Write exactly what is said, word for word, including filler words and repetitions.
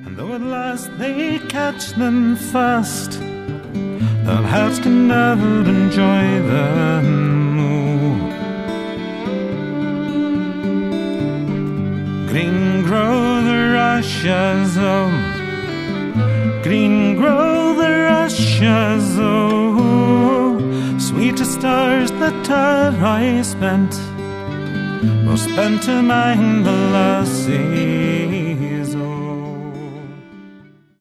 And though at last they catch them fast, their hearts can never enjoy them more. Green grow the rushes, oh, green grow the rushes, oh, sweetest stars that I spent were spent among the lassie.